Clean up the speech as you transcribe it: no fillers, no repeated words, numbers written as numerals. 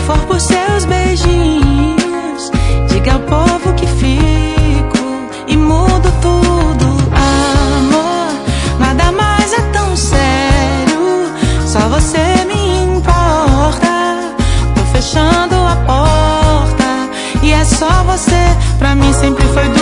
for por seus beijinhos, diga ao povo que fico e mudo tudo. Amor, nada mais é tão sério, só você me importa. Tô fechando a porta e é só você, pra mim sempre foi